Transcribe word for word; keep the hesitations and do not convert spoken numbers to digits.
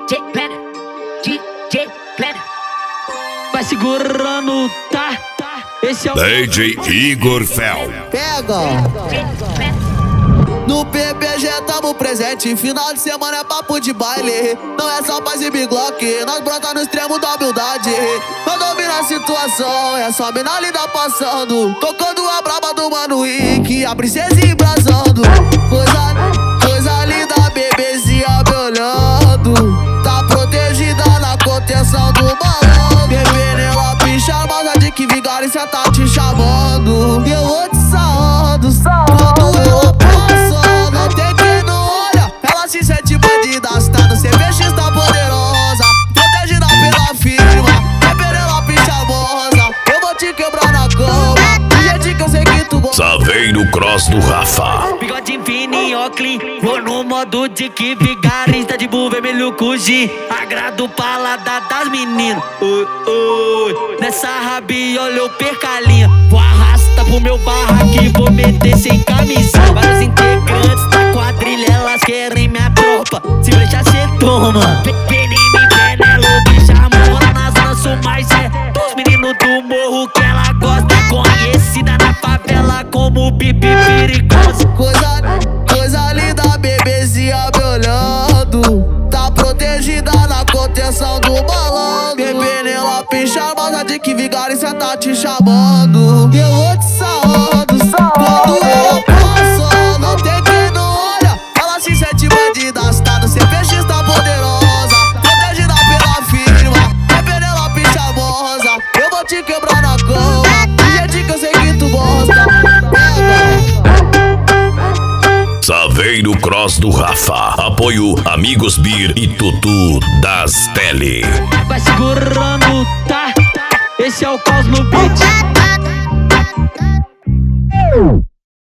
J Plena, D J Plena. Vai segurando, tá? Esse é o D J Igor Fel. Pega! No P P G tamo presente, final de semana é papo de baile. Não é só paz e biglock, nós brota no extremo da humildade. Não domina a situação, é só mina linda passando, tocando a braba do Mano Rick, a princesa embrasando. Coisa, coisa linda, bebezinha me olhando, tá protegida na contenção do balão. Bebê nela, picha armada de que vigarista tá te chamando. E eu vou te sarrando, quando ela passa, não tem quem não olha. Ela se sente bandida, tá no C V X, tá poderosa, protegida pela firma. Bebê nela, picha armada, eu vou te quebrar na cama, do jeito que eu sei que tu gosta. Saveiro Cross do Rafa. bigode fino e óculos, vou no modo de que vigarista de bull vermelho com G. Agrado o paladar das meninas. Oi, oi. Nessa rabiola eu percalinha, vou arrastar pro meu barraque, vou meter sem camisa. Vários integrantes da quadrilha, elas querem minha tropa, se deixar cê toma. Penime, Penelope, Jamora, na zona sul, mas é dos meninos do morro que ela gosta. Conhecida na favela como Bibi perigosa. Coisa, coisa linda, bebezinha me olhando, tá protegida na contenção do balão. Bebê nela, picha armada de que vigarista tá te chamando. E eu vou te sarrando, quando ela passa, não tem quem não olha. Ela se sente bandida, tá no C V X, tá poderosa, protegida pela firma. Bebê nela, picha armada, eu vou te quebrar na cama, do jeito que eu sei que tu gosta. Saveiro Cross do Rafa. Apoio Amigos Beer e Tutu das Tele. Vai segurando, tá? Esse é o caos no beat.